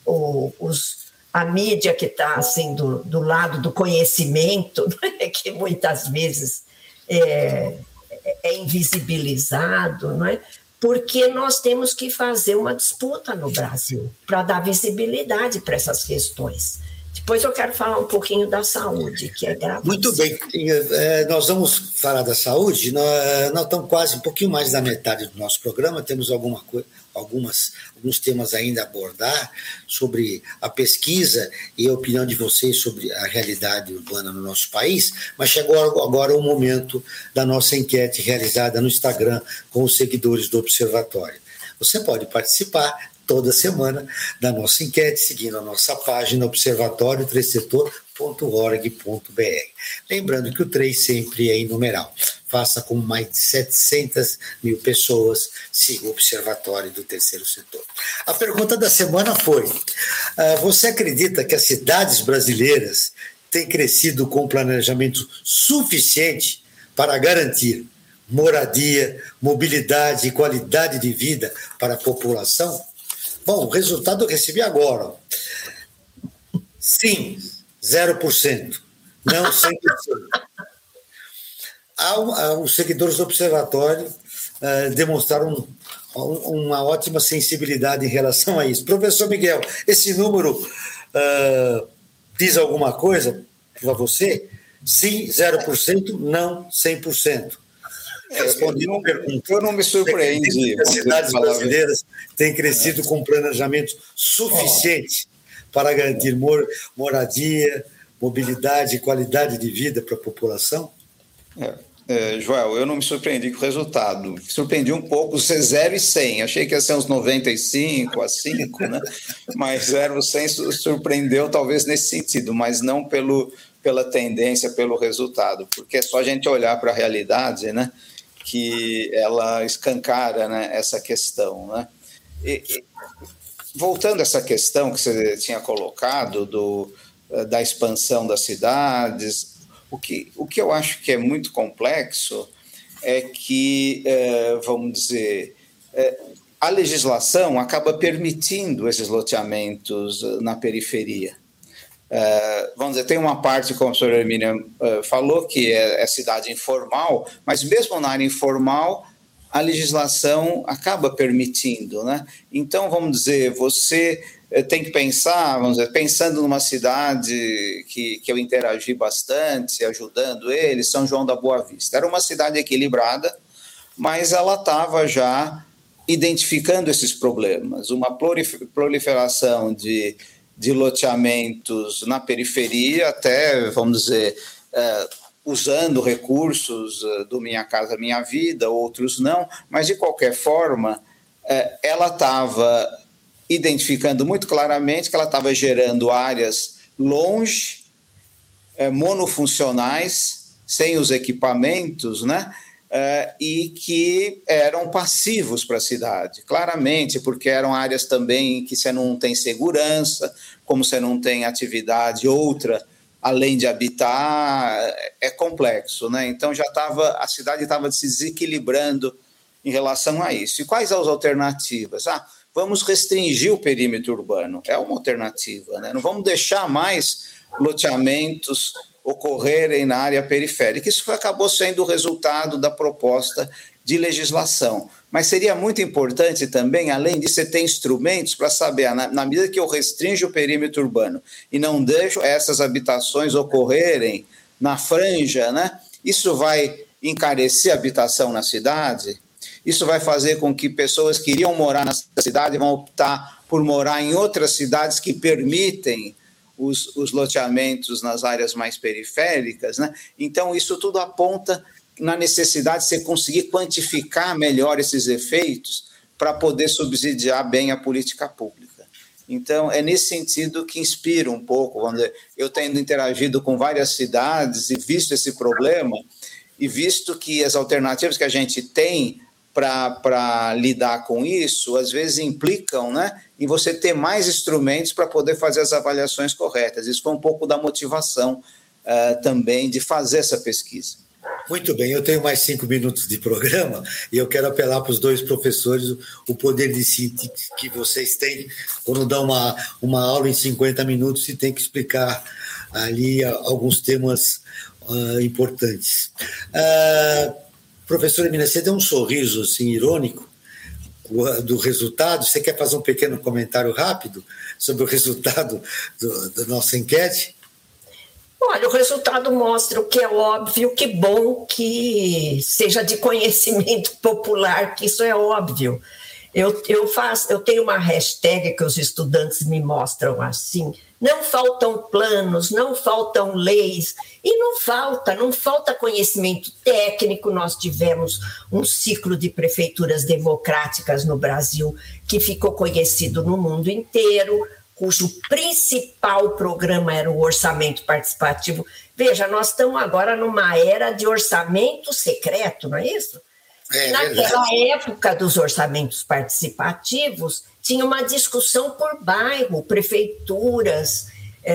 A mídia que está assim, do lado do conhecimento, né? Que muitas vezes é invisibilizado, não é? Porque nós temos que fazer uma disputa no Brasil para dar visibilidade para essas questões. Depois eu quero falar um pouquinho da saúde, que é gravíssimo. Muito bem, nós vamos falar da saúde, nós estamos quase um pouquinho mais da metade do nosso programa, temos alguns temas ainda a abordar sobre a pesquisa e a opinião de vocês sobre a realidade urbana no nosso país, mas chegou agora o momento da nossa enquete realizada no Instagram com os seguidores do Observatório. Você pode participar toda semana da nossa enquete, seguindo a nossa página observatório3setor.org.br. Lembrando que o 3 sempre é em numeral. Faça com mais de 700 mil pessoas, siga o Observatório do Terceiro Setor. A pergunta da semana foi: você acredita que as cidades brasileiras têm crescido com planejamento suficiente para garantir moradia, mobilidade e qualidade de vida para a população? Bom, o resultado eu recebi agora. Sim, 0%. Não 100%. Os seguidores do Observatório demonstraram uma ótima sensibilidade em relação a isso. Professor Miguel, esse número diz alguma coisa para você? Sim, 0%. Não 100%. Respondendo a pergunta. Eu não me surpreendi. As cidades brasileiras têm crescido com planejamento suficiente para garantir moradia, mobilidade e qualidade de vida para a população? Joel, eu não me surpreendi com o resultado. Me surpreendi um pouco ser 0 e 100. Achei que ia ser uns 95 a 5, né? Mas 0 e 100 surpreendeu talvez nesse sentido, mas não pela tendência, pelo resultado, porque é só a gente olhar para a realidade, né, que ela escancara, né, essa questão, né? Voltando a essa questão que você tinha colocado da expansão das cidades, o que eu acho que é muito complexo é que, vamos dizer, a legislação acaba permitindo esses loteamentos na periferia. Vamos dizer, tem uma parte, como a professora Hermínia falou, que é cidade informal, mas mesmo na área informal, a legislação acaba permitindo, né? Então, vamos dizer, você tem que pensar, vamos dizer, pensando numa cidade que eu interagi bastante, ajudando ele, São João da Boa Vista. Era uma cidade equilibrada, mas ela estava já identificando esses problemas, uma proliferação de loteamentos na periferia, até, vamos dizer, usando recursos do Minha Casa Minha Vida, outros não, mas, de qualquer forma, ela estava identificando muito claramente que ela estava gerando áreas longe, monofuncionais, sem os equipamentos, né? E que eram passivos para a cidade, claramente, porque eram áreas também que você não tem segurança, como você não tem atividade outra, além de habitar, é complexo, né? Então a cidade estava se desequilibrando em relação a isso. E quais as alternativas? Vamos restringir o perímetro urbano, é uma alternativa, né? Não vamos deixar mais loteamentos ocorrerem na área periférica. Isso acabou sendo o resultado da proposta de legislação. Mas seria muito importante também, além disso, você ter instrumentos para saber, na medida que eu restringo o perímetro urbano e não deixo essas habitações ocorrerem na franja, né? Isso vai encarecer a habitação na cidade, isso vai fazer com que pessoas que iriam morar na cidade vão optar por morar em outras cidades que permitem os loteamentos nas áreas mais periféricas, né? Então, isso tudo aponta na necessidade de você conseguir quantificar melhor esses efeitos para poder subsidiar bem a política pública. Então, é nesse sentido que inspira um pouco. Vamos dizer, eu tendo interagido com várias cidades e visto esse problema, e visto que as alternativas que a gente tem para lidar com isso, às vezes implicam, né, em você ter mais instrumentos para poder fazer as avaliações corretas. Isso foi um pouco da motivação também de fazer essa pesquisa. Muito bem, eu tenho mais 5 minutos de programa e eu quero apelar para os dois professores o poder de síntese que vocês têm quando dão uma aula em 50 minutos e tem que explicar ali alguns temas importantes. Professora Hermínia, você deu um sorriso assim, irônico do resultado. Você quer fazer um pequeno comentário rápido sobre o resultado da nossa enquete? Olha, o resultado mostra o que é óbvio, que bom que seja de conhecimento popular, que isso é óbvio. Eu tenho uma hashtag que os estudantes me mostram assim: não faltam planos, não faltam leis, e não falta conhecimento técnico. Nós tivemos um ciclo de prefeituras democráticas no Brasil que ficou conhecido no mundo inteiro, cujo principal programa era o orçamento participativo. Veja, nós estamos agora numa era de orçamento secreto, não é isso? Naquela época dos orçamentos participativos, tinha uma discussão por bairro, prefeituras,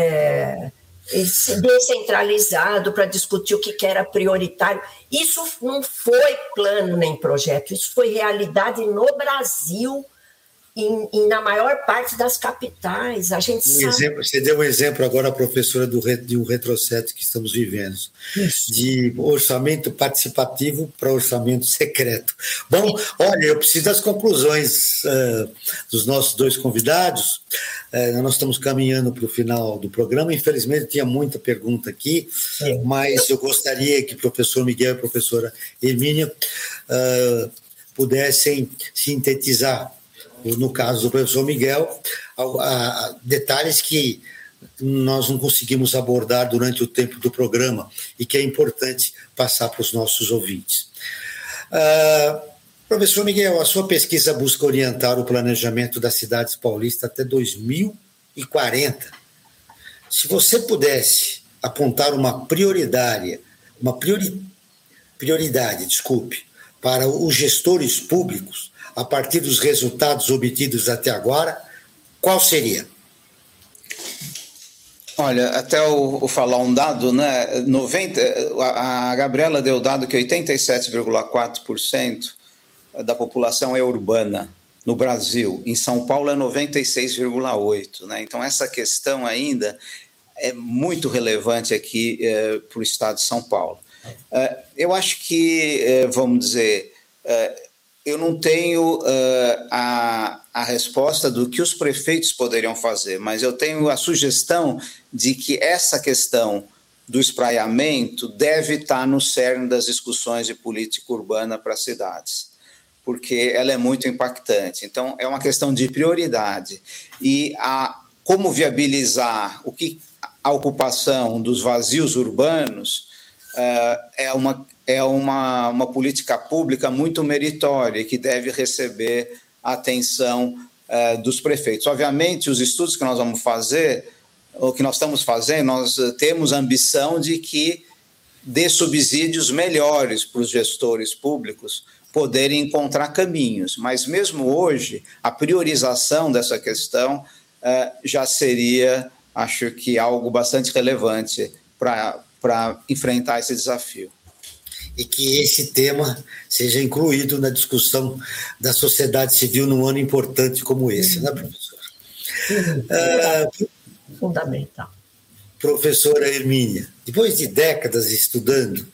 descentralizado para discutir o que era prioritário. Isso não foi plano nem projeto, isso foi realidade no Brasil, e na maior parte das capitais. A gente sabe. Você deu um exemplo agora, professora, de um retrocesso que estamos vivendo. Isso. De orçamento participativo para orçamento secreto. Bom, olha, eu preciso das conclusões dos nossos dois convidados. Nós estamos caminhando para o final do programa. Infelizmente, tinha muita pergunta aqui, mas eu gostaria que o professor Miguel e a professora Hermínia pudessem sintetizar, no caso do professor Miguel, detalhes que nós não conseguimos abordar durante o tempo do programa e que é importante passar para os nossos ouvintes. Professor Miguel, a sua pesquisa busca orientar o planejamento das cidades paulistas até 2040. Se você pudesse apontar uma prioridade, para os gestores públicos, a partir dos resultados obtidos até agora, qual seria? Olha, até eu falar um dado, né? A Gabriela deu o dado que 87,4% da população é urbana no Brasil. Em São Paulo é 96,8%. Né? Então, essa questão ainda é muito relevante aqui para o estado de São Paulo. Eu acho que, vamos dizer, eu não tenho a resposta do que os prefeitos poderiam fazer, mas eu tenho a sugestão de que essa questão do espraiamento deve estar no cerne das discussões de política urbana para as cidades, porque ela é muito impactante. Então, é uma questão de prioridade. E como viabilizar a ocupação dos vazios urbanos é uma política pública muito meritória e que deve receber a atenção dos prefeitos. Obviamente, os estudos que nós vamos fazer, o que nós estamos fazendo, nós temos a ambição de que dê subsídios melhores para os gestores públicos poderem encontrar caminhos. Mas mesmo hoje, a priorização dessa questão já seria, acho que, algo bastante relevante para enfrentar esse desafio. E que esse tema seja incluído na discussão da sociedade civil num ano importante como esse, né, professora? Fundamental. Professora Hermínia, depois de décadas estudando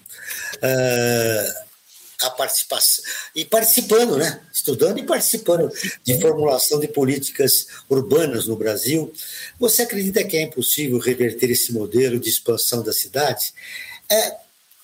a participação, e participando, né? Estudando e participando de formulação de políticas urbanas no Brasil, você acredita que é impossível reverter esse modelo de expansão das cidades?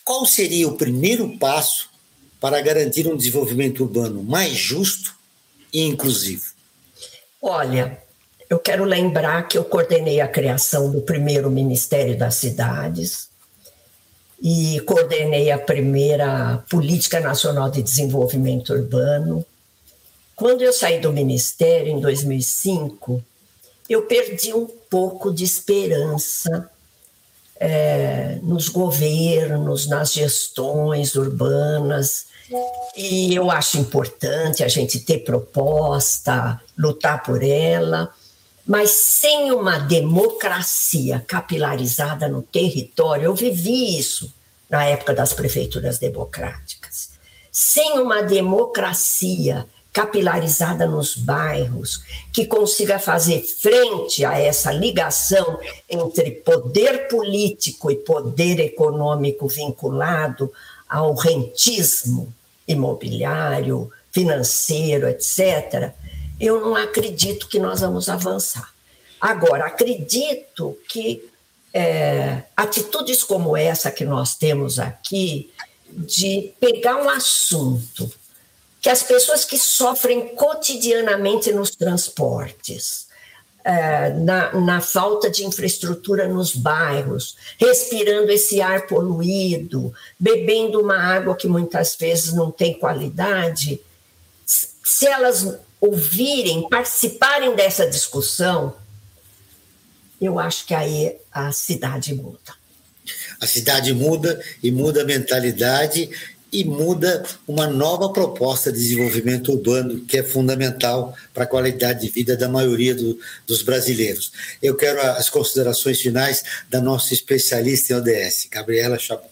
qual seria o primeiro passo para garantir um desenvolvimento urbano mais justo e inclusivo? Olha, eu quero lembrar que eu coordenei a criação do primeiro Ministério das Cidades e coordenei a primeira Política Nacional de Desenvolvimento Urbano. Quando eu saí do Ministério, em 2005, eu perdi um pouco de esperança nos governos, nas gestões urbanas, e eu acho importante a gente ter proposta, lutar por ela, mas sem uma democracia capilarizada no território. Eu vivi isso na época das prefeituras democráticas. Sem uma democracia capilarizada nos bairros, que consiga fazer frente a essa ligação entre poder político e poder econômico vinculado ao rentismo imobiliário, financeiro, etc., eu não acredito que nós vamos avançar. Agora, acredito que atitudes como essa que nós temos aqui, de pegar um assunto que as pessoas que sofrem cotidianamente nos transportes, na falta de infraestrutura nos bairros, respirando esse ar poluído, bebendo uma água que muitas vezes não tem qualidade, se elas ouvirem, participarem dessa discussão, eu acho que aí a cidade muda. A cidade muda e muda a mentalidade e muda uma nova proposta de desenvolvimento urbano que é fundamental para a qualidade de vida da maioria dos brasileiros. Eu quero as considerações finais da nossa especialista em ODS, Gabriela Chabot.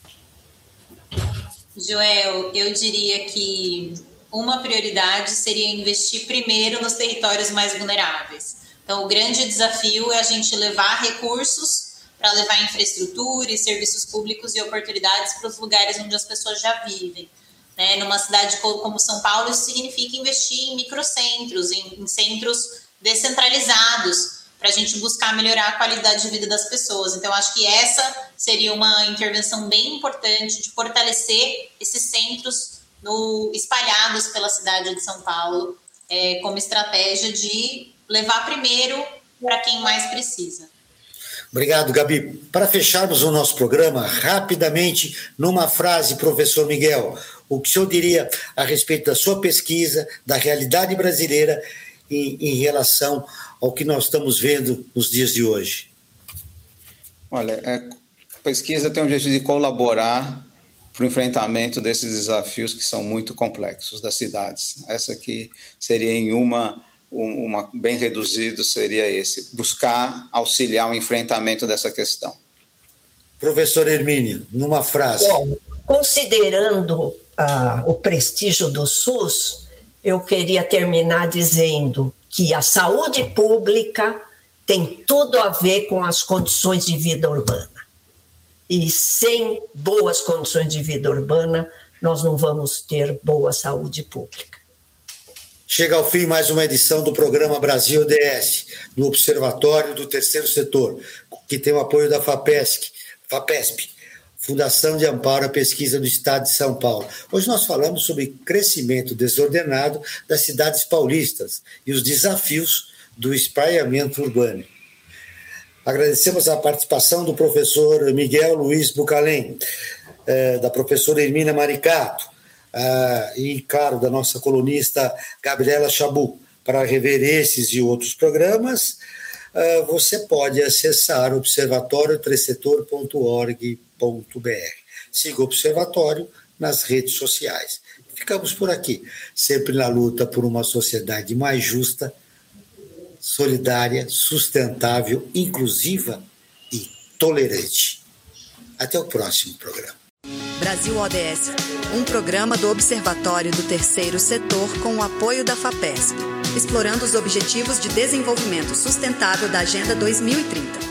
Joel, eu diria que uma prioridade seria investir primeiro nos territórios mais vulneráveis. Então, o grande desafio é a gente levar recursos para levar infraestrutura e serviços públicos e oportunidades para os lugares onde as pessoas já vivem. Né? Numa cidade como São Paulo, isso significa investir em microcentros, em centros descentralizados, para a gente buscar melhorar a qualidade de vida das pessoas. Então, acho que essa seria uma intervenção bem importante de fortalecer esses centros espalhados pela cidade de São Paulo, como estratégia de levar primeiro para quem mais precisa. Obrigado, Gabi. Para fecharmos o nosso programa, rapidamente, numa frase, professor Miguel, o que o senhor diria a respeito da sua pesquisa, da realidade brasileira em relação ao que nós estamos vendo nos dias de hoje? Olha, a pesquisa tem o objetivo de colaborar para o enfrentamento desses desafios que são muito complexos das cidades. Essa aqui seria em uma bem reduzido, seria esse, buscar auxiliar o enfrentamento dessa questão. Professor Hermínio, numa frase. Bom, considerando o prestígio do SUS, eu queria terminar dizendo que a saúde pública tem tudo a ver com as condições de vida urbana. E sem boas condições de vida urbana, nós não vamos ter boa saúde pública. Chega ao fim mais uma edição do programa Brasil ODS, no Observatório do Terceiro Setor, que tem o apoio da FAPESP, Fundação de Amparo à Pesquisa do Estado de São Paulo. Hoje nós falamos sobre crescimento desordenado das cidades paulistas e os desafios do espraiamento urbano. Agradecemos a participação do professor Miguel Luiz Bucalém, da professora Hermínia Maricato, e, claro, da nossa colunista Gabriela Chabot. Para rever esses e outros programas, você pode acessar observatório3setor.org.br. Siga o Observatório nas redes sociais. Ficamos por aqui, sempre na luta por uma sociedade mais justa, solidária, sustentável, inclusiva e tolerante. Até o próximo programa. Brasil ODS, um programa do Observatório do Terceiro Setor com o apoio da FAPESP, explorando os Objetivos de Desenvolvimento Sustentável da Agenda 2030.